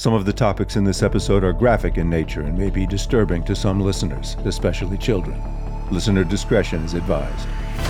Some of the topics in this episode are graphic in nature and may be disturbing to some listeners, especially children. Listener discretion is advised.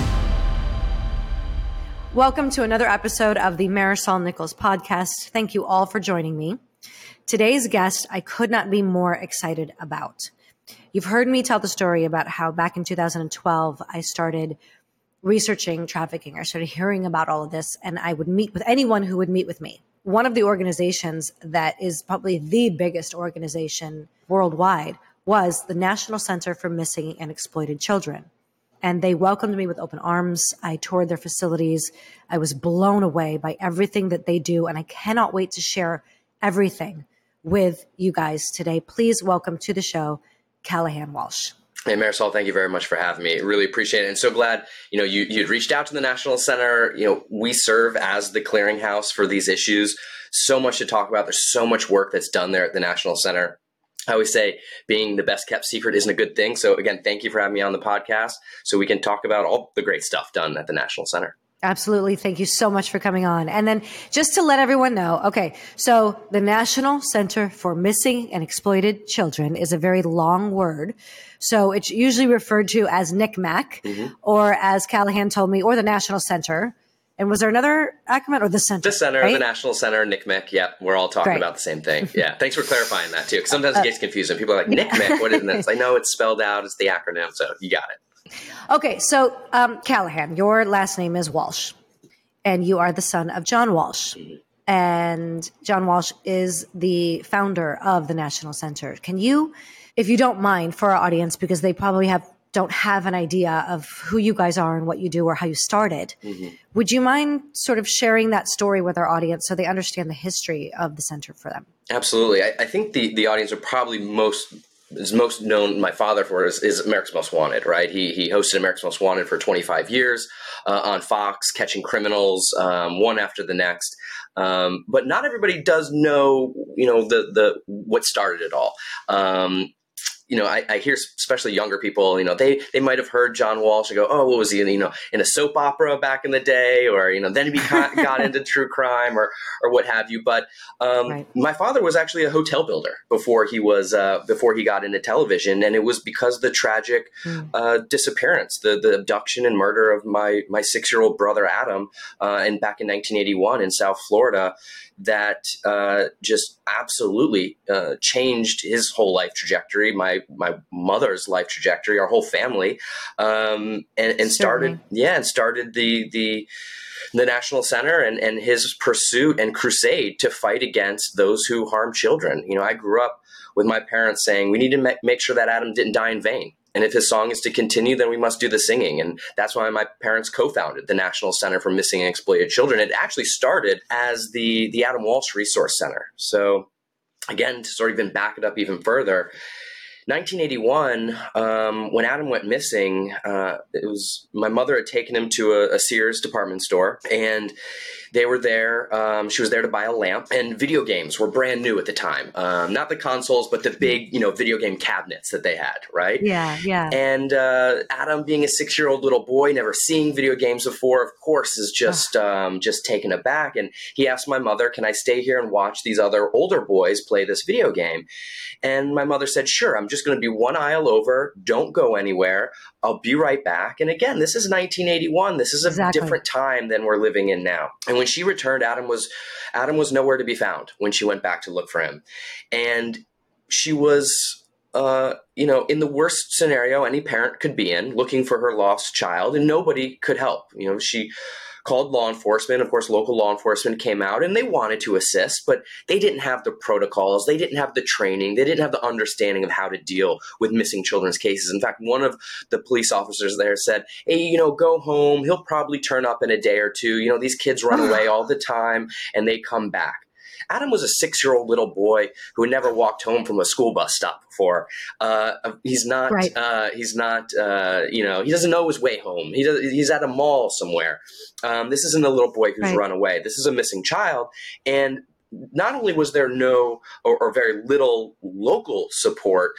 Welcome to another episode of the Marisol Nichols podcast. Thank you all for joining me. Today's guest, I could not be more excited about. You've heard me tell the story about how back in 2012, I started researching trafficking. I started hearing about all of this, and I would meet with anyone who would meet with me. One of the organizations that is probably the biggest organization worldwide was the National Center for Missing and Exploited Children. And they welcomed me with open arms. I toured their facilities. I was blown away by everything that they do, and I cannot wait to share everything with you guys today. Please welcome to the show, Callahan Walsh. Hey, Marisol, thank you very much for having me. Really appreciate it. And so glad, you'd reached out to the National Center. We serve as the clearinghouse for these issues. So much to talk about. There's so much work that's done there at the National Center. I always say being the best kept secret isn't a good thing. So again, thank you for having me on the podcast so we can talk about all the great stuff done at the National Center. Absolutely. Thank you so much for coming on. And then just to let everyone know, okay, so the National Center for Missing and Exploited Children is a very long word. So it's usually referred to as NCMEC, or as Callahan told me, or the National Center. And was there another acronym, or the center? The center, right? The National Center, NCMEC. Yep, we're all talking about the same thing. Yeah, thanks for clarifying that too. Because sometimes it gets confusing. People are like, NCMEC, what is this? I know it's spelled out. It's the acronym, so you got it. Okay, so Callahan, your last name is Walsh, and you are the son of John Walsh. And John Walsh is the founder of the National Center. Can you, if you don't mind, for our audience, because they probably don't have an idea of who you guys are and what you do or how you started, would you mind sort of sharing that story with our audience so they understand the history of the center for them? Absolutely. I think the audience are probably most known my father for is America's Most Wanted, right? He hosted America's Most Wanted for 25 years on Fox, catching criminals one after the next. But not everybody does know, the what started it all. I hear especially younger people, they might have heard John Walsh and go, oh, what was he in a soap opera back in the day? Or, then he got into true crime or what have you. But my father was actually a hotel builder before he got into television. And it was because of the tragic disappearance, the abduction and murder of my 6-year-old brother, Adam, and back in 1981 in South Florida, that just absolutely changed his whole life trajectory, my mother's life trajectory, our whole family, and started the National Center and his pursuit and crusade to fight against those who harm children. I grew up with my parents saying we need to make sure that Adam didn't die in vain. And if his song is to continue, then we must do the singing. And that's why my parents co-founded the National Center for Missing and Exploited Children. It actually started as the Adam Walsh Resource Center. So again, to sort of even back it up even further, 1981, when Adam went missing, it was my mother had taken him to a Sears department store, and they were there. She was there to buy a lamp, and video games were brand new at the time. Not the consoles, but the big, video game cabinets that they had, right? Yeah, yeah. And Adam, being a 6-year-old little boy, never seeing video games before, of course, is just taken aback. And he asked my mother, "Can I stay here and watch these other older boys play this video game?" And my mother said, "Sure, I'm just going to be one aisle over. Don't go anywhere. I'll be right back." And again, this is 1981. This is a different time than we're living in now. And when she returned, Adam was nowhere to be found when she went back to look for him. And she was, in the worst scenario any parent could be in, looking for her lost child, and nobody could help. She called law enforcement. Of course, local law enforcement came out and they wanted to assist, but they didn't have the protocols. They didn't have the training. They didn't have the understanding of how to deal with missing children's cases. In fact, one of the police officers there said, "Hey, go home. He'll probably turn up in a day or two. These kids run away all the time and they come back." Adam was a 6-year-old little boy who had never walked home from a school bus stop before. He's not, he doesn't know his way home. He's at a mall somewhere. This isn't a little boy who's run away. This is a missing child. And not only was there no or very little local support,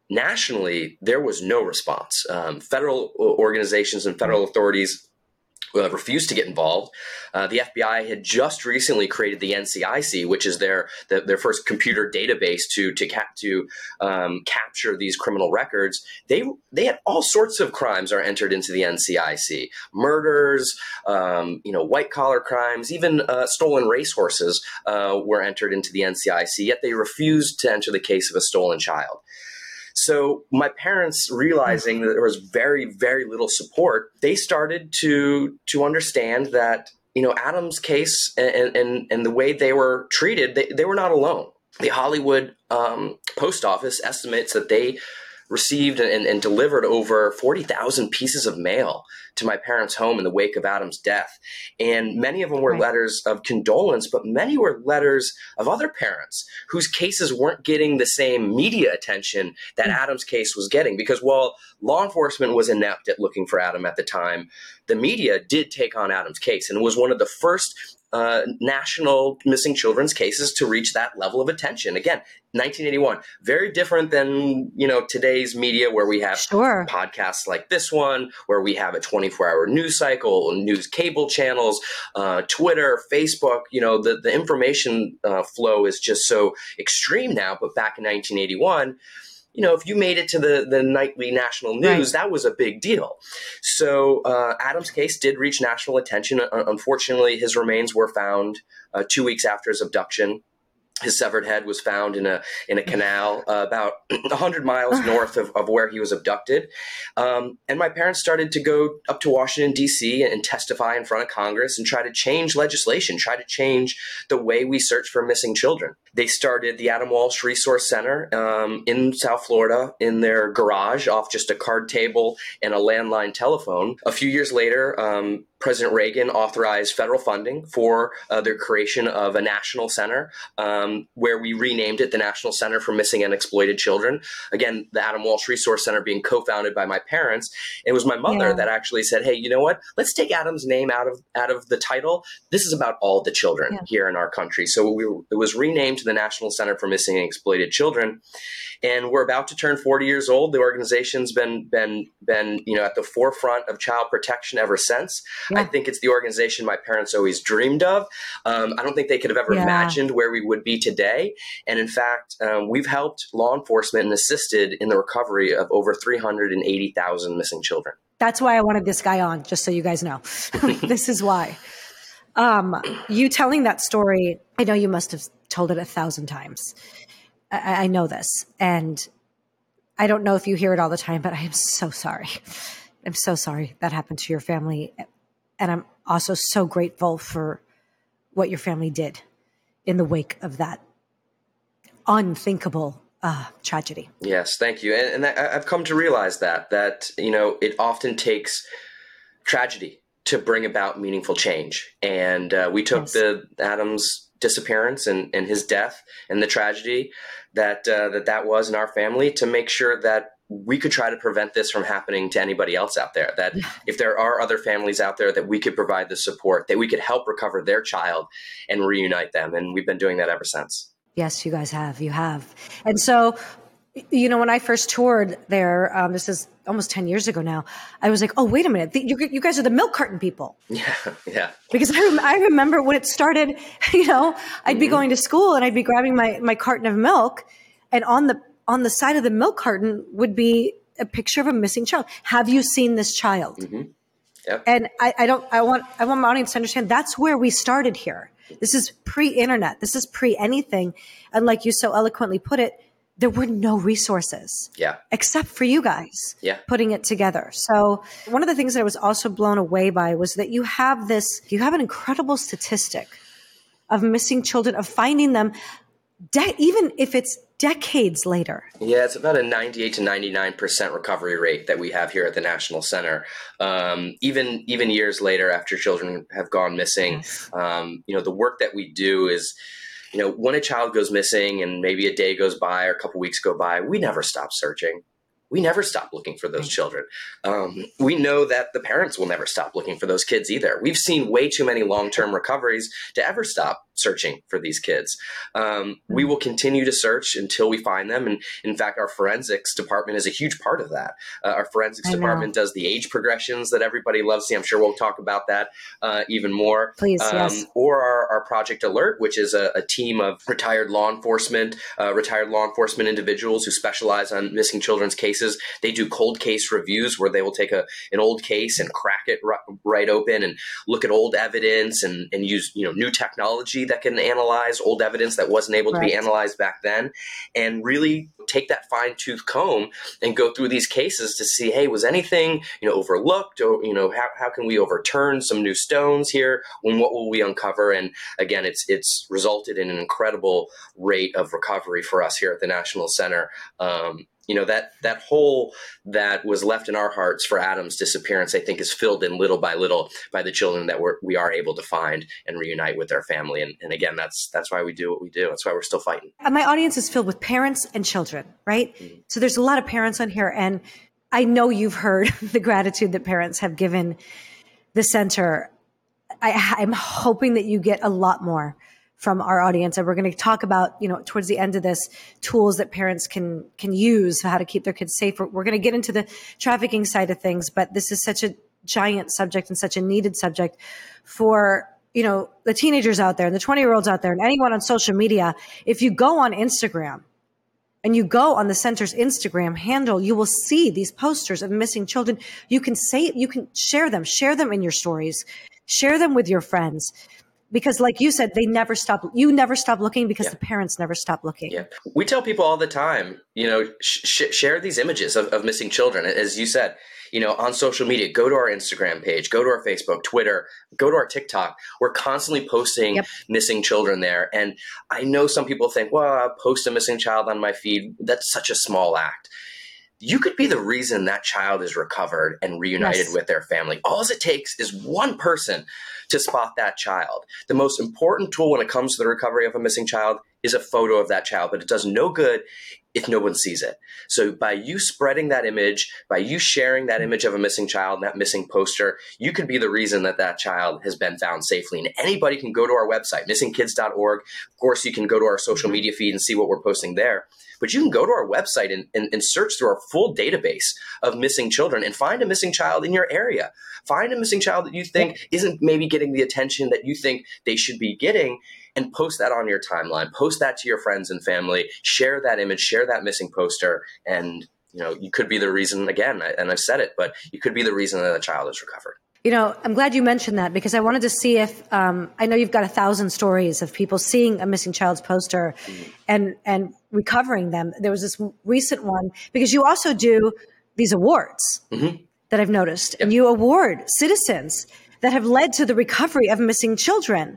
nationally, there was no response. Federal organizations and federal authorities refused to get involved. The FBI had just recently created the NCIC, which is their first computer database to capture these criminal records. They had all sorts of crimes are entered into the NCIC: murders, white collar crimes, even stolen racehorses were entered into the NCIC. Yet they refused to enter the case of a stolen child. So my parents, realizing that there was very, very little support, they started to understand that, Adam's case and the way they were treated, they were not alone. The Hollywood post office estimates that they received and delivered over 40,000 pieces of mail to my parents' home in the wake of Adam's death. And many of them were letters of condolence, but many were letters of other parents whose cases weren't getting the same media attention that Adam's case was getting. Because while law enforcement was inept at looking for Adam at the time, the media did take on Adam's case, and it was one of the first national missing children's cases to reach that level of attention. Again, 1981, very different than, today's media, where we have podcasts like this one, where we have a 24-hour news cycle, news cable channels, Twitter, Facebook. The information flow is just so extreme now. But back in 1981, if you made it to the nightly national news, that was a big deal. So Adam's case did reach national attention. Unfortunately, his remains were found 2 weeks after his abduction. His severed head was found in a canal about 100 miles north of where he was abducted. And my parents started to go up to Washington, D.C. and testify in front of Congress and try to change legislation, try to change the way we search for missing children. They started the Adam Walsh Resource Center in South Florida in their garage off just a card table and a landline telephone. A few years later, President Reagan authorized federal funding for the creation of a national center, where we renamed it the National Center for Missing and Exploited Children. Again, the Adam Walsh Resource Center being co-founded by my parents. It was my mother that actually said, "Hey, you know what? Let's take Adam's name out of the title. This is about all the children here in our country." So it was renamed to the National Center for Missing and Exploited Children. And we're about to turn 40 years old. The organization's been at the forefront of child protection ever since. Yeah. I think it's the organization my parents always dreamed of. I don't think they could have ever imagined where we would be today. And in fact, we've helped law enforcement and assisted in the recovery of over 380,000 missing children. That's why I wanted this guy on, just so you guys know. This is why. You telling that story, I know you must have told it 1,000 times. I know this, and I don't know if you hear it all the time, but I am so sorry. I'm so sorry that happened to your family. And I'm also so grateful for what your family did in the wake of that unthinkable tragedy. Yes, thank you. And I've come to realize that it often takes tragedy to bring about meaningful change. And we took the Adam's disappearance and his death and the tragedy that was in our family to make sure that we could try to prevent this from happening to anybody else out there, that if there are other families out there, that we could provide the support, that we could help recover their child and reunite them. And we've been doing that ever since. Yes, you guys have. You have. And so, when I first toured there, this is almost 10 years ago now, I was like, oh, wait a minute. You guys are the milk carton people. Yeah. Because I remember when it started, I'd be going to school and I'd be grabbing my carton of milk, and on the side of the milk carton would be a picture of a missing child. Have you seen this child? Mm-hmm. Yep. And I want my audience to understand that's where we started here. This is pre-internet. This is pre-anything. And like you so eloquently put it, there were no resources except for you guys putting it together. So one of the things that I was also blown away by was that you have an incredible statistic of missing children, of finding them, even if it's decades later. Yeah, it's about a 98 to 99% recovery rate that we have here at the National Center. Even years later, after children have gone missing, the work that we do is, when a child goes missing and maybe a day goes by or a couple weeks go by, we never stop searching. We never stop looking for those children. We know that the parents will never stop looking for those kids either. We've seen way too many long-term recoveries to ever stop searching for these kids. We will continue to search until we find them. And in fact, our forensics department is a huge part of that. Our forensics department does the age progressions that everybody loves. I'm sure we'll talk about that even more. Please, yes. Or our Project Alert, which is a team of retired law enforcement individuals who specialize on missing children's cases. They do cold case reviews where they will take an old case and crack it right open and look at old evidence and use new technology that can analyze old evidence that wasn't able to be analyzed back then, and really take that fine-tooth comb and go through these cases to see, hey, was anything overlooked, or how can we overturn some new stones here, and what will we uncover? And again, it's resulted in an incredible rate of recovery for us here at the National Center. That hole that was left in our hearts for Adam's disappearance, I think, is filled in little by little by the children that we are able to find and reunite with their family. And again, that's why we do what we do. That's why we're still fighting. My audience is filled with parents and children, right? Mm-hmm. So there's a lot of parents on here, and I know you've heard the gratitude that parents have given the center. I'm hoping that you get a lot more from our audience. And we're going to talk about, towards the end of this, tools that parents can use for how to keep their kids safe. We're going to get into the trafficking side of things, but this is such a giant subject and such a needed subject for, the teenagers out there and the 20-year-olds out there and anyone on social media. If you go on Instagram and you go on the center's Instagram handle, you will see these posters of missing children. You can share them in your stories, share them with your friends. Because like you said, you never stop looking because the parents never stop looking. Yeah. We tell people all the time, share these images of missing children. As you said, on social media, go to our Instagram page, go to our Facebook, Twitter, go to our TikTok. We're constantly posting missing children there. And I know some people think, well, I'll post a missing child on my feed. That's such a small act. You could be the reason that child is recovered and reunited with their family. All it takes is one person to spot that child. The most important tool when it comes to the recovery of a missing child is a photo of that child, but it does no good if no one sees it. So by you spreading that image, by you sharing that image of a missing child and that missing poster, you could be the reason that child has been found safely. And anybody can go to our website, missingkids.org. Of course, you can go to our social media feed and see what we're posting there. But you can go to our website and search through our full database of missing children and find a missing child in your area. Find a missing child that you think isn't maybe getting the attention that you think they should be getting, and post that on your timeline. Post that to your friends and family. Share that image, share that missing poster, and you could be the reason, again, and I've said it, but you could be the reason that a child is recovered. I'm glad you mentioned that, because I wanted to see if, I know you've got 1,000 stories of people seeing a missing child's poster and recovering them. There was this recent one, because you also do these awards that I've noticed, and you award citizens that have led to the recovery of missing children.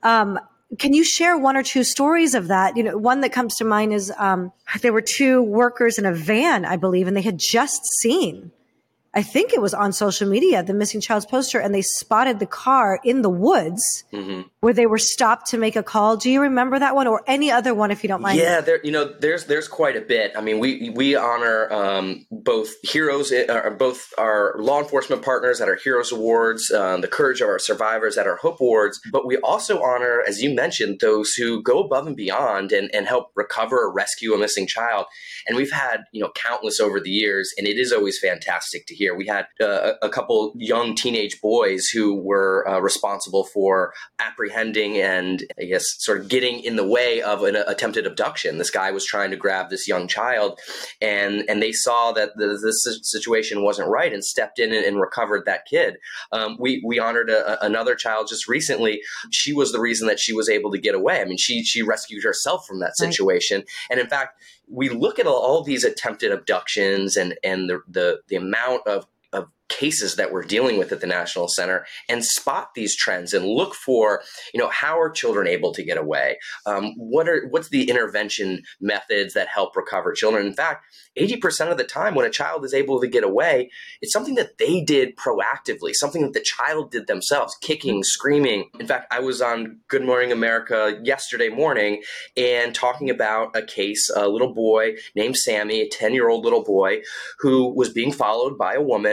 Can you share one or two stories of that? One that comes to mind is there were two workers in a van, I believe, and they had just seen, I think it was on social media, the missing child's poster, and they spotted the car in the woods where they were stopped to make a call. Do you remember that one, or any other one, if you don't mind? Yeah, there's quite a bit. I mean, we honor both heroes, both our law enforcement partners at our Heroes Awards, the courage of our survivors at our Hope Awards, but we also honor, as you mentioned, those who go above and beyond and help recover or rescue a missing child. And we've had countless over the years, and it is always fantastic to hear. We had a couple young teenage boys who were responsible for apprehending and, I guess, sort of getting in the way of an attempted abduction. This guy was trying to grab this young child, and they saw that this situation wasn't right and stepped in and recovered that kid. We honored another child just recently. She was the reason that she was able to get away. I mean, she rescued herself from that situation. Right. And in fact, we look at all these attempted abductions and the amount of cases that we're dealing with at the National Center and spot these trends and look for, how are children able to get away? What's the intervention methods that help recover children? In fact, 80% of the time when a child is able to get away, it's something that they did proactively, something that the child did themselves, kicking, screaming. In fact, I was on Good Morning America yesterday morning and talking about a case, a little boy named Sammy, a 10-year-old little boy who was being followed by a woman.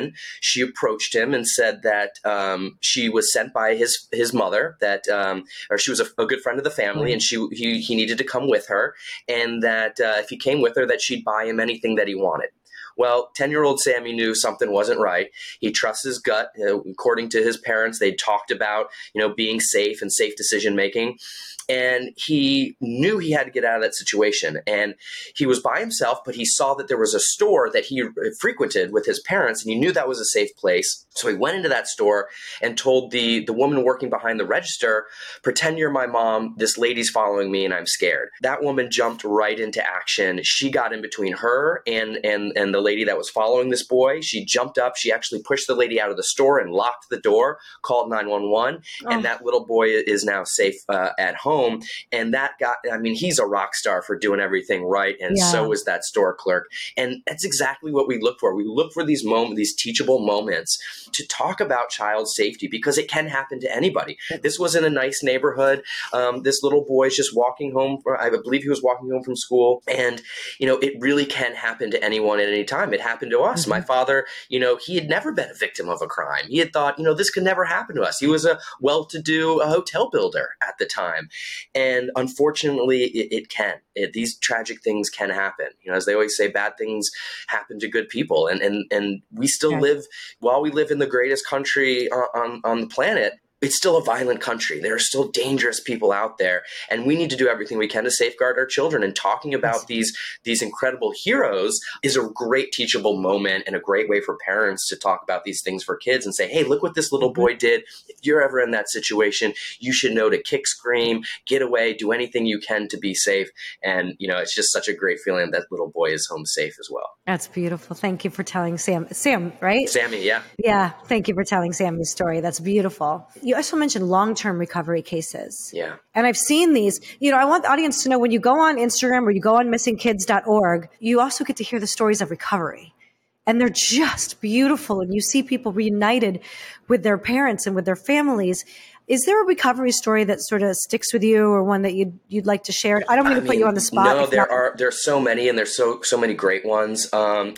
she approached him and said that she was sent by his mother, that or she was a good friend of the family, and he needed to come with her, and that if he came with her, that she'd buy him anything that he wanted. Well, 10-year-old Sammy knew something wasn't right. He trusts his gut. According to his parents, they talked about, being safe and safe decision making. And he knew he had to get out of that situation. And he was by himself, but he saw that there was a store that he frequented with his parents, and he knew that was a safe place. So he went into that store and told the woman working behind the register, "Pretend you're my mom. This lady's following me and I'm scared." That woman jumped right into action. She got in between her and the lady that was following this boy. She jumped up. She actually pushed the lady out of the store and locked the door, called 911. And that little boy is now safe at home. And that he's a rock star for doing everything right. And so is that store clerk. And that's exactly what we look for. We look for these teachable moments to talk about child safety, because it can happen to anybody. This was in a nice neighborhood. This little boy is just walking home. I believe he was walking home from school. And, it really can happen to anyone at any time. It happened to us. Mm-hmm. My father, he had never been a victim of a crime. He had thought, this could never happen to us. He was a well-to-do hotel builder at the time. And unfortunately, it can. These tragic things can happen. As they always say, bad things happen to good people. And we still live, while we live in the greatest country on the planet, it's still a violent country. There are still dangerous people out there, and we need to do everything we can to safeguard our children. And talking about these incredible heroes is a great teachable moment and a great way for parents to talk about these things for kids and say, "Hey, look what this little boy did. If you're ever in that situation, you should know to kick, scream, get away, do anything you can to be safe." And, it's just such a great feeling that little boy is home safe as well. That's beautiful. Thank you for telling Sam, right? Sammy, yeah. Yeah. Thank you for telling Sammy's story. That's beautiful. You also mentioned long-term recovery cases. Yeah. And I've seen these. I want the audience to know, when you go on Instagram or you go on missingkids.org, you also get to hear the stories of recovery. And they're just beautiful. And you see people reunited with their parents and with their families. Is there a recovery story that sort of sticks with you, or one that you'd like to share? I don't mean to put you on the spot. No, there's so many, and there's so many great ones.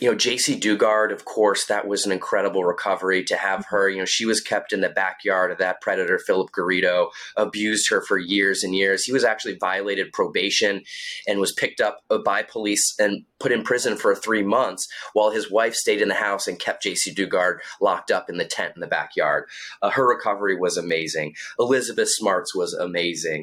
JC Dugard, of course, that was an incredible recovery to have her. She was kept in the backyard of that predator, Philip Garrido, abused her for years and years. He was actually violated probation and was picked up by police and put in prison for 3 months, while his wife stayed in the house and kept JC Dugard locked up in the tent in the backyard. Her recovery was amazing. Elizabeth Smarts was amazing.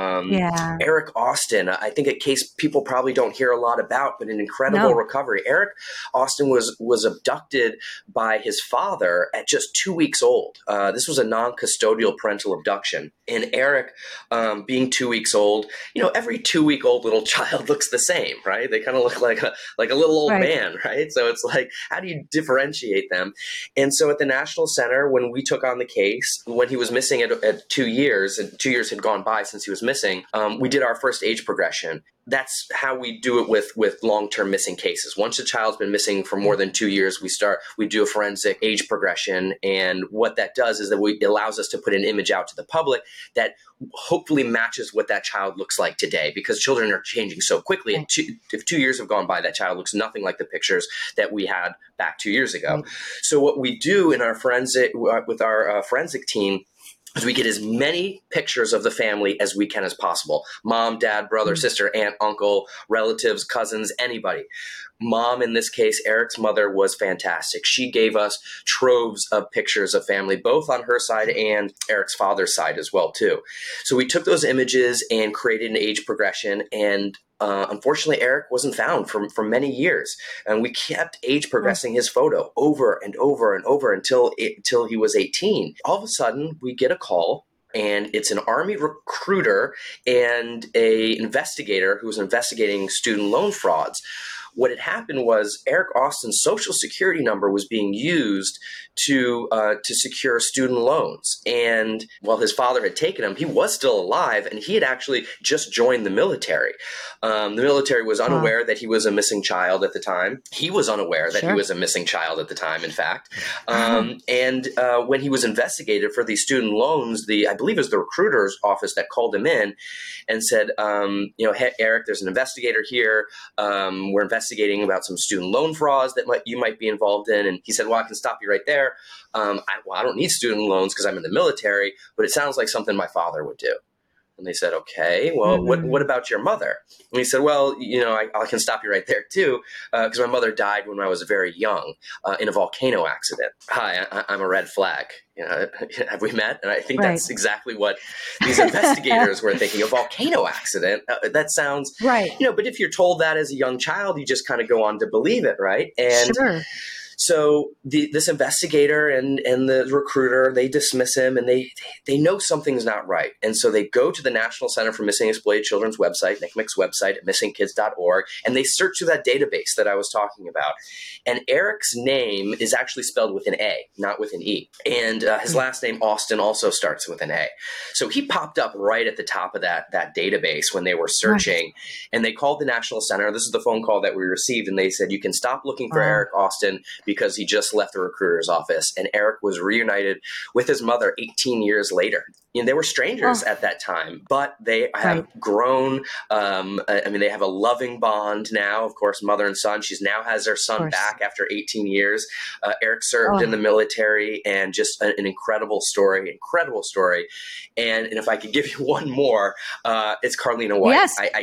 Eric Austin, I think a case people probably don't hear a lot about, but an incredible recovery. Eric Austin was abducted by his father at just 2 weeks old. This was a non-custodial parental abduction. And Eric, being 2 weeks old, every 2-week-old little child looks the same, right? They kind of look like a little old man, right? So it's like, how do you differentiate them? And so at the National Center, when we took on the case, when he was missing at 2 years, and 2 years had gone by since he was missing, we did our first age progression. That's how we do it with long-term missing cases. Once a child's been missing for more than 2 years, we do a forensic age progression. And what that does is that it allows us to put an image out to the public that hopefully matches what that child looks like today, because children are changing so quickly. And if 2 years have gone by, that child looks nothing like the pictures that we had back 2 years ago. So what we do in our with our forensic team is we get as many pictures of the family as we can as possible. Mom, dad, brother, sister, aunt, uncle, relatives, cousins, anybody. Mom, in this case, Eric's mother, was fantastic. She gave us troves of pictures of family, both on her side and Eric's father's side as well, too. So we took those images and created an age progression, and unfortunately, Eric wasn't found for many years, and we kept age progressing his photo over and over and over until he was 18. All of a sudden, we get a call, and it's an Army recruiter and an investigator who was investigating student loan frauds. What had happened was Eric Austin's social security number was being used to secure student loans. And while his father had taken him, he was still alive, and he had actually just joined the military. The military was unaware that he was a missing child at the time. He was unaware that he was a missing child at the time, in fact. And when he was investigated for these student loans, I believe it was the recruiter's office that called him in and said, hey, Eric, there's an investigator here. We're investigating investigating about some student loan frauds that you might be involved in. And he said, well, I can stop you right there. I don't need student loans because I'm in the military, but it sounds like something my father would do. And they said, okay, well, what about your mother? And he said, well, I can stop you right there too, because my mother died when I was very young in a volcano accident. Hi, I'm a red flag. Have we met? And I think that's exactly what these investigators were thinking. A volcano accident. That sounds right. But if you're told that as a young child, you just kind of go on to believe it, right? And sure. So this investigator and the recruiter, they dismiss him, and they know something's not right. And so they go to the National Center for Missing and Exploited Children's website, NCMEC's website at missingkids.org, and they search through that database that I was talking about. And Eric's name is actually spelled with an A, not with an E. And his last name, Austin, also starts with an A. So he popped up right at the top of that database when they were searching. Right. And they called the National Center. This is the phone call that we received. And they said, you can stop looking for Eric Austin because he just left the recruiter's office. And Eric was reunited with his mother 18 years later. They were strangers at that time, but they have grown. They have a loving bond now, of course, mother and son. She now has their son back after 18 years. Eric served in the military, and just an incredible story. And if I could give you one more, it's Carlina White. Yes. I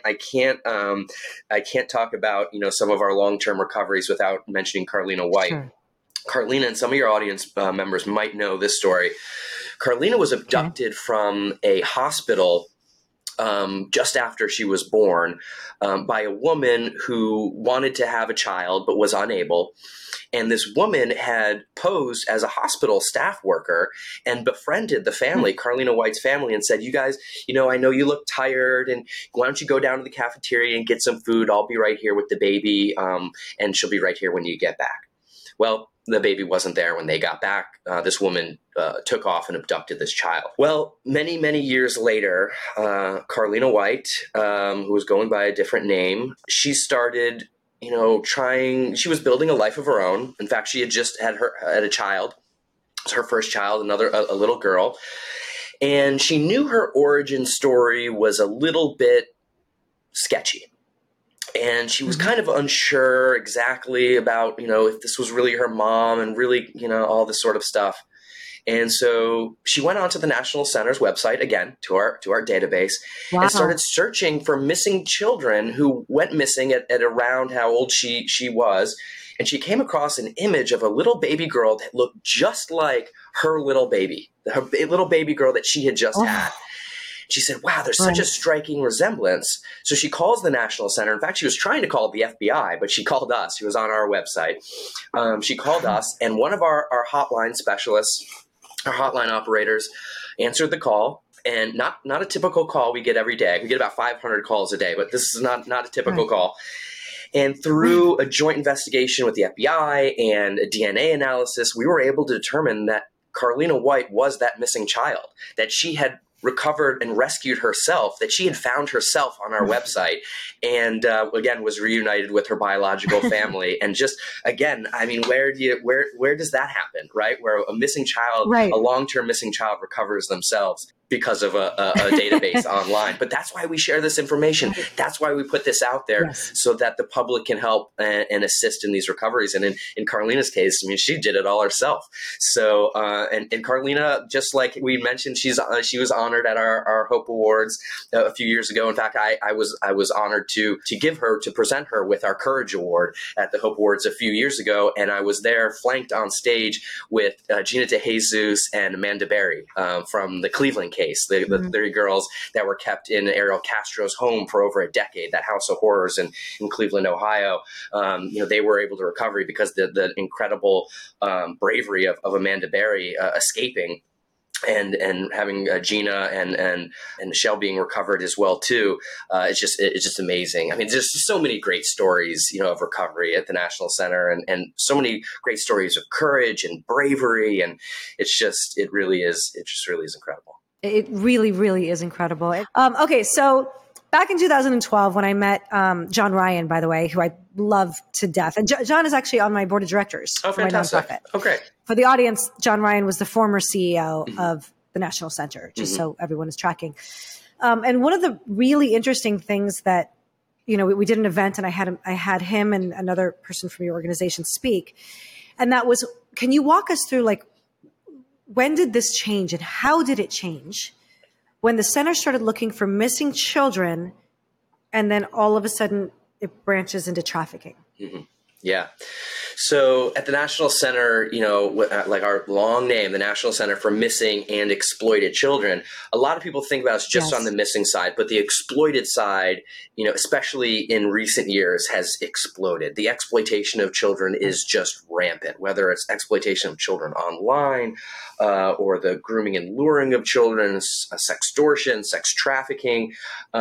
can't talk about, some of our long-term recoveries without mentioning Carlina White. Sure. Carlina, and some of your audience members might know this story. Carlina was abducted from a hospital just after she was born by a woman who wanted to have a child but was unable. And this woman had posed as a hospital staff worker and befriended the family, Carlina White's family, and said, you guys, I know you look tired, and why don't you go down to the cafeteria and get some food? I'll be right here with the baby, and she'll be right here when you get back. Well, the baby wasn't there when they got back. This woman took off and abducted this child. Well, many, many years later, Carlina White, who was going by a different name, she started, she was building a life of her own. In fact, she had just had a child. It was her first child, a little girl. And she knew her origin story was a little bit sketchy. And she was kind of unsure exactly about, if this was really her mom and really, all this sort of stuff. And so she went onto the National Center's website, again, to our database, and started searching for missing children who went missing at around how old she was. And she came across an image of a little baby girl that looked just like her little baby girl that she had just had. She said, wow, there's such a striking resemblance. So she calls the National Center. In fact, she was trying to call the FBI, but she called us. She was on our website. She called us, and one of our hotline specialists, our hotline operators, answered the call. And not a typical call we get every day. We get about 500 calls a day, but this is not a typical call. And through a joint investigation with the FBI and a DNA analysis, we were able to determine that Carlina White was that missing child, that she had recovered and rescued herself, that she had found herself on our website, and again was reunited with her biological family. And just again, where does that happen, right? Where a missing child, a long-term missing child, recovers themselves because of a database online. But that's why we share this information. That's why we put this out there, so that the public can help and assist in these recoveries. And in Carlina's case, she did it all herself. So, and Carlina, just like we mentioned, she was honored at our Hope Awards a few years ago. In fact, I was honored to present her with our Courage Award at the Hope Awards a few years ago. And I was there flanked on stage with Gina DeJesus and Amanda Berry from the Cleveland case, the 30 girls that were kept in Ariel Castro's home for over a decade, that house of horrors in Cleveland, Ohio. They were able to recover because the incredible bravery of Amanda Berry escaping. And having Gina and Michelle being recovered as well too, it's just amazing. There's just so many great stories, of recovery at the National Center, and so many great stories of courage and bravery, and it really is incredible. It really, really is incredible. Okay, so back in 2012, when I met John Ryan, by the way, who I love to death, and John is actually on my board of directors. Oh, fantastic! For my nonprofit. Oh, great. For the audience, John Ryan was the former CEO of the National Center, just so everyone is tracking. And one of the really interesting things that we did an event and I had him and another person from your organization speak. And that was, can you walk us through, like, when did this change and how did it change when the center started looking for missing children and then all of a sudden it branches into trafficking? Mm-hmm. Yeah. So at the National Center, like our long name, the National Center for Missing and Exploited Children, a lot of people think about us just on the missing side, but the exploited side, especially in recent years, has exploded. The exploitation of children is just rampant, whether it's exploitation of children online or the grooming and luring of children, sextortion, sex trafficking.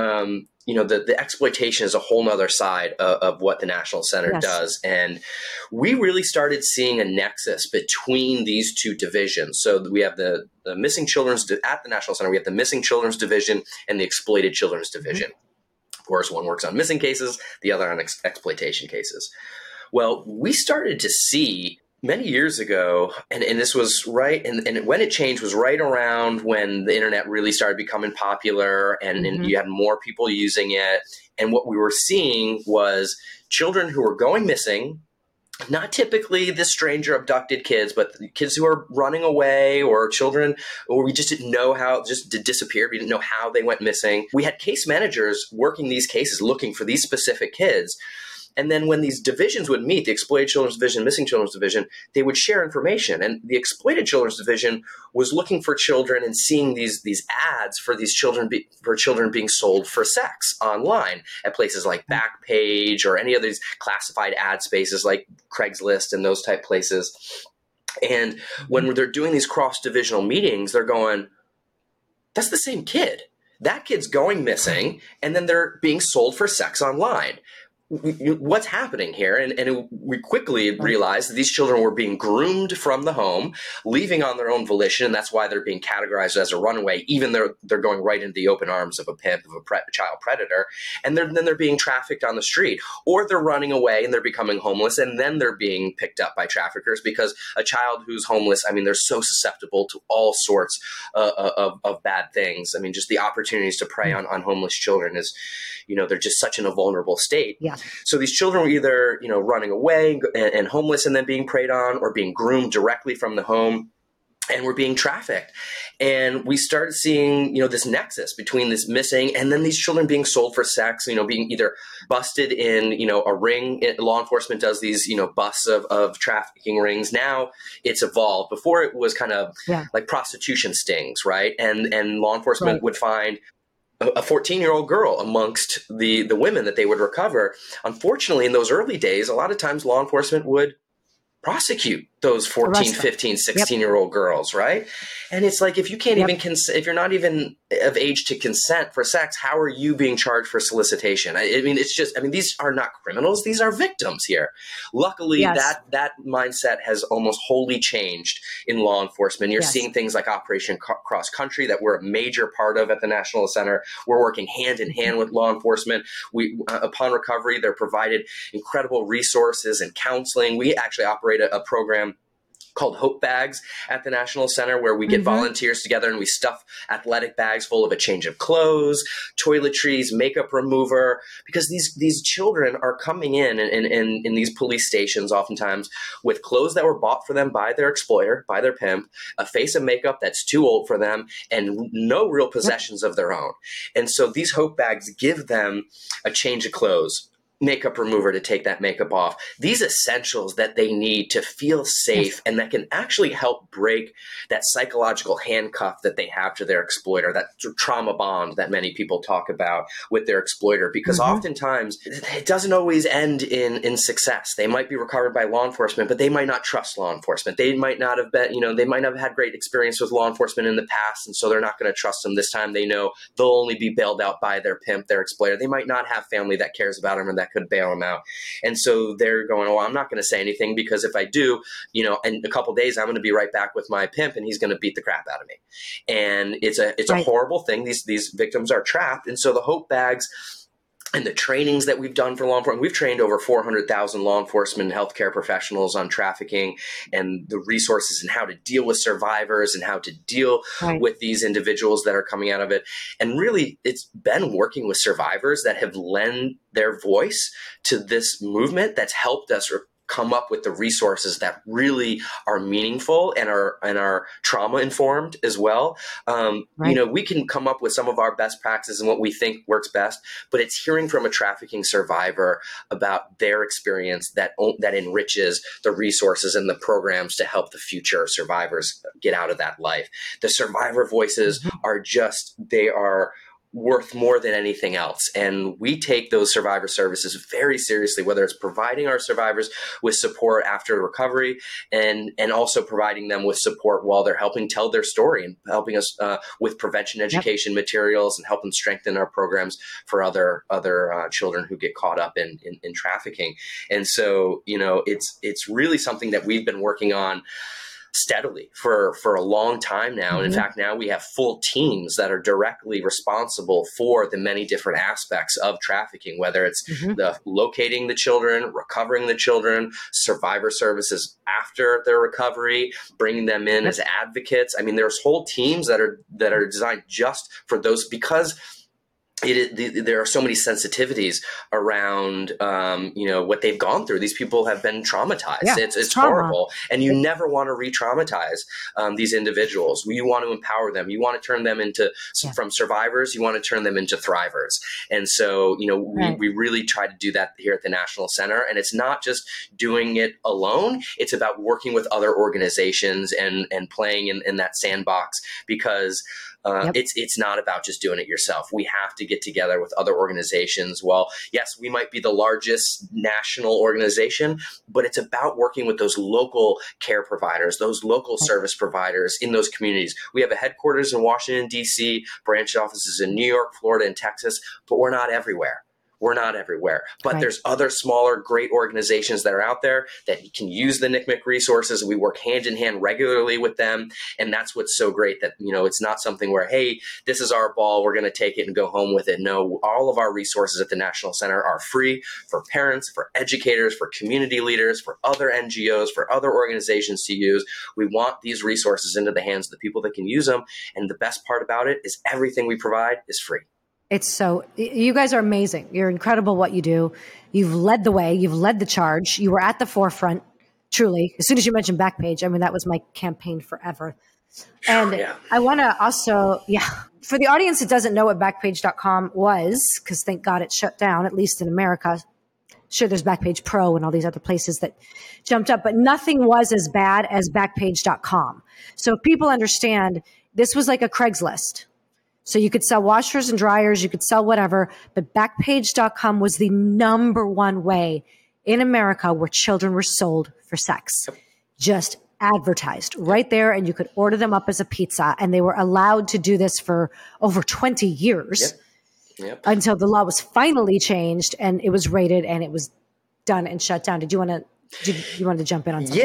The exploitation is a whole nother side of what the National Center does. And we really started seeing a nexus between these two divisions. So we have the missing children's at the National Center. We have the missing children's division and the exploited children's division. Of course, one works on missing cases, the other on exploitation cases. Well, we started to see many years ago, and this was right, and when it changed was right around when the internet really started becoming popular and you had more people using it. And what we were seeing was children who were going missing, not typically the stranger abducted kids, but kids who are running away or children, or we just didn't know how, just disappeared. We didn't know how they went missing. We had case managers working these cases, looking for these specific kids. And then when these divisions would meet, the exploited children's division, missing children's division, they would share information. And the exploited children's division was looking for children and seeing these ads for these children, for children being sold for sex online at places like Backpage or any of these classified ad spaces like Craigslist and those type places. And when they're doing these cross-divisional meetings, they're going, that's the same kid. That kid's going missing, and then they're being sold for sex online. What's happening here? And we quickly realized that these children were being groomed from the home, leaving on their own volition, and that's why they're being categorized as a runaway, even though they're going right into the open arms of a pimp, of a child predator, and then they're being trafficked on the street, or they're running away and they're becoming homeless, and then they're being picked up by traffickers, because a child who's homeless, I mean, they're so susceptible to all sorts of bad things. I mean, just the opportunities to prey on homeless children is, they're just such in a vulnerable state. Yeah. So these children were either, running away and homeless and then being preyed on, or being groomed directly from the home, and were being trafficked. And we started seeing, this nexus between this missing and then these children being sold for sex, being either busted in, a ring. Law enforcement does these, busts of trafficking rings. Now it's evolved. Before it was kind of like prostitution stings, right? And law enforcement would find a 14-year-old girl amongst the women that they would recover. Unfortunately, in those early days, a lot of times law enforcement would prosecute those 14, 15, 16-year-old girls, right? And it's like, if you can't even if you're not even of age to consent for sex, how are you being charged for solicitation? I mean, it's just, these are not criminals. These are victims here. Luckily, that mindset has almost wholly changed in law enforcement. You're seeing things like Operation Cross Country that we're a major part of at the National Center. We're working hand in hand with law enforcement. We, upon recovery, they're provided incredible resources and counseling. We actually operate a program called Hope Bags at the National Center, where we get volunteers together and we stuff athletic bags full of a change of clothes, toiletries, makeup remover, because these children are coming in these police stations oftentimes with clothes that were bought for them by their exploiter, by their pimp, a face of makeup that's too old for them, and no real possessions of their own. And so these Hope Bags give them a change of clothes, makeup remover to take that makeup off, these essentials that they need to feel safe and that can actually help break that psychological handcuff that they have to their exploiter, that trauma bond that many people talk about with their exploiter, because oftentimes it doesn't always end in success. They might be recovered by law enforcement, but they might not trust law enforcement. They might not have been, they might not have had great experience with law enforcement in the past, and so they're not going to trust them this time. They know they'll only be bailed out by their pimp, their exploiter. They might not have family that cares about them and that could bail them out. And so they're going, oh, I'm not going to say anything, because if I do, in a couple of days, I'm going to be right back with my pimp and he's going to beat the crap out of me. And it's a horrible thing. These victims are trapped. And so the Hope Bags and the trainings that we've done for law enforcement. We've trained over 400,000 law enforcement and healthcare professionals on trafficking and the resources and how to deal with survivors and how to deal with these individuals that are coming out of it. And really, it's been working with survivors that have lent their voice to this movement that's helped us come up with the resources that really are meaningful and are trauma informed as well. We can come up with some of our best practices and what we think works best, but it's hearing from a trafficking survivor about their experience that enriches the resources and the programs to help the future survivors get out of that life. The survivor voices they are worth more than anything else. And we take those survivor services very seriously, whether it's providing our survivors with support after recovery and also providing them with support while they're helping tell their story and helping us with prevention education materials and helping strengthen our programs for other children who get caught up in trafficking. And so, it's really something that we've been working on steadily for a long time now. And in fact, now we have full teams that are directly responsible for the many different aspects of trafficking, whether it's the locating the children, recovering the children, survivor services after their recovery, bringing them in as advocates. I mean, there's whole teams that are designed just for those, because there are so many sensitivities around, what they've gone through. These people have been traumatized. Yeah, it's horrible. And you never want to re-traumatize these individuals. You want to empower them. You want to turn them from survivors, you want to turn them into thrivers. And so, we really try to do that here at the National Center. And it's not just doing it alone. It's about working with other organizations and playing in that sandbox, because it's not about just doing it yourself. We have to get together with other organizations. Well, yes, we might be the largest national organization, but it's about working with those local care providers, those local service providers in those communities. We have a headquarters in Washington, D.C., branch offices in New York, Florida, and Texas, but we're not everywhere. We're not everywhere, but there's other smaller, great organizations that are out there that can use the NCMEC resources. We work hand in hand regularly with them. And that's what's so great, that, it's not something where, hey, this is our ball, we're going to take it and go home with it. No, all of our resources at the National Center are free for parents, for educators, for community leaders, for other NGOs, for other organizations to use. We want these resources into the hands of the people that can use them. And the best part about it is everything we provide is free. You guys are amazing. You're incredible what you do. You've led the way. You've led the charge. You were at the forefront, truly. As soon as you mentioned Backpage, that was my campaign forever. And I want to also, for the audience that doesn't know what Backpage.com was, because thank God it shut down, at least in America. Sure, there's Backpage Pro and all these other places that jumped up, but nothing was as bad as Backpage.com. So if people understand, this was like a Craigslist. So you could sell washers and dryers, you could sell whatever, but Backpage.com was the number one way in America where children were sold for sex. Just advertised right there, and you could order them up as a pizza, and they were allowed to do this for over 20 years until the law was finally changed and it was rated and it was done and shut down. Did you want to jump in on something?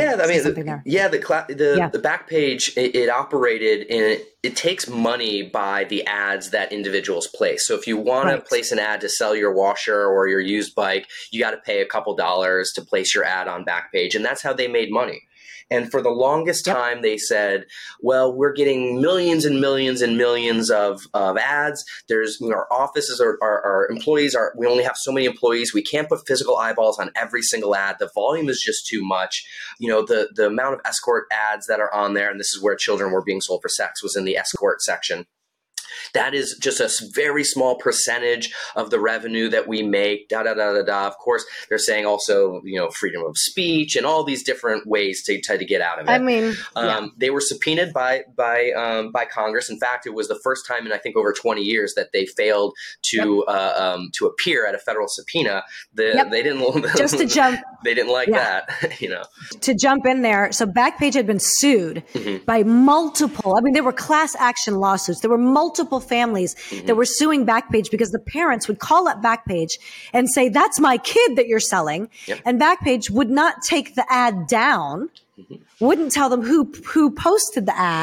The Backpage, it operated and it takes money by the ads that individuals place. So if you want to place an ad to sell your washer or your used bike, you got to pay a couple dollars to place your ad on Backpage, and that's how they made money. And for the longest time, they said, well, we're getting millions and millions and millions of ads. There's, our offices, our employees we only have so many employees. We can't put physical eyeballs on every single ad. The volume is just too much. The amount of escort ads that are on there, and this is where children were being sold for sex, was in the escort section. That is just a very small percentage of the revenue that we make, Of course, they're saying also, freedom of speech and all these different ways to try to get out of it. They were subpoenaed by Congress. In fact, it was the first time in, I think, over 20 years that they failed to appear at a federal subpoena. They didn't just to jump. They didn't like that, To jump in there. So Backpage had been sued by multiple, there were class action lawsuits. There were multiple families that were suing Backpage because the parents would call up Backpage and say, that's my kid that you're selling. And Backpage would not take the ad down, wouldn't tell them who posted the ad,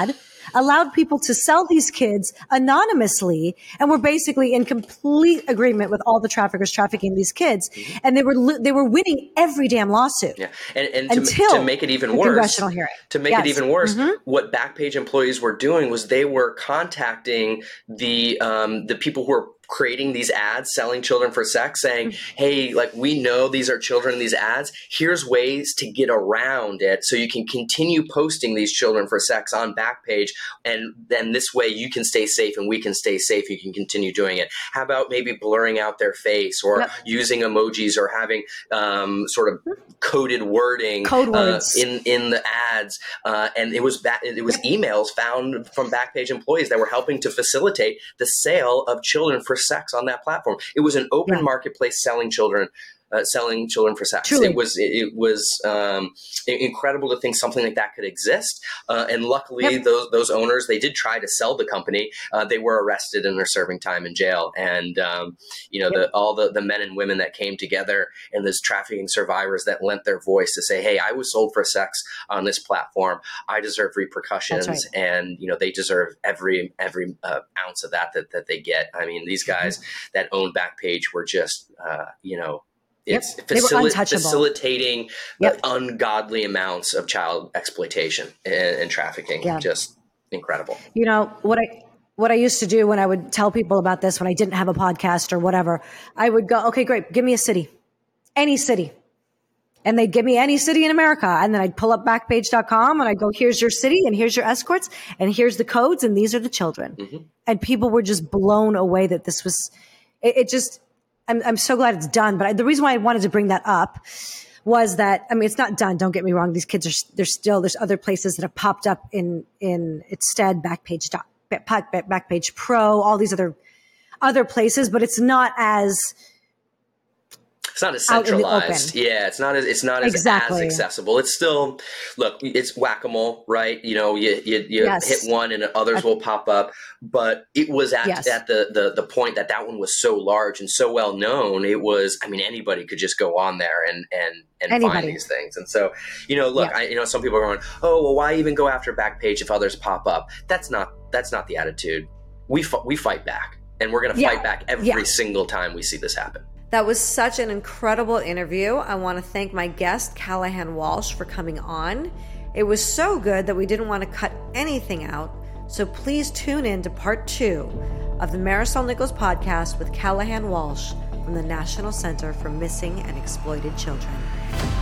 allowed people to sell these kids anonymously, and were basically in complete agreement with all the traffickers trafficking these kids. And they were winning every damn lawsuit. Yeah. And until to make it even worse, congressional hearing. it even worse, what Backpage employees were doing was they were contacting the people who were creating these ads, selling children for sex, saying, hey, like, we know these are children in these ads. Here's ways to get around it so you can continue posting these children for sex on Backpage. And then this way you can stay safe and we can stay safe. You can continue doing it. How about maybe blurring out their face or using emojis or having sort of coded wording code words in the ads. And it was emails found from Backpage employees that were helping to facilitate the sale of children for sex on that platform. It was an open marketplace selling children for sex. Truly. It was incredible to think something like that could exist. And luckily, those owners, they did try to sell the company. They were arrested and are serving time in jail. And all the men and women that came together and those trafficking survivors that lent their voice to say, "Hey, I was sold for sex on this platform. I deserve repercussions." That's right. And they deserve every ounce of that they get. I mean, these guys that own Backpage were just it's facilitating ungodly amounts of child exploitation and trafficking. Just incredible. What I used to do when I would tell people about this, when I didn't have a podcast or whatever, I would go, okay, great, give me a city, any city. And they'd give me any city in America. And then I'd pull up Backpage.com and I'd go, here's your city and here's your escorts and here's the codes and these are the children. And people were just blown away that this was, I'm so glad it's done. But the reason why I wanted to bring that up was that, I mean, it's not done. Don't get me wrong. These kids there's other places that have popped up in its stead, Backpage Pro, all these other places, but it's not as centralized. Yeah, it's not as accessible. It's still, look, it's whack-a-mole, right? You hit one and others will pop up. But it was at the point that one was so large and so well known. It was, I mean, anybody could just go on there and find these things. And so, some people are going, oh, well, why even go after Backpage if others pop up? That's not the attitude. We fight back, and we're going to fight back every single time we see this happen. That was such an incredible interview. I want to thank my guest, Callahan Walsh, for coming on. It was so good that we didn't want to cut anything out. So please tune in to part 2 of the Marisol Nichols podcast with Callahan Walsh from the National Center for Missing and Exploited Children.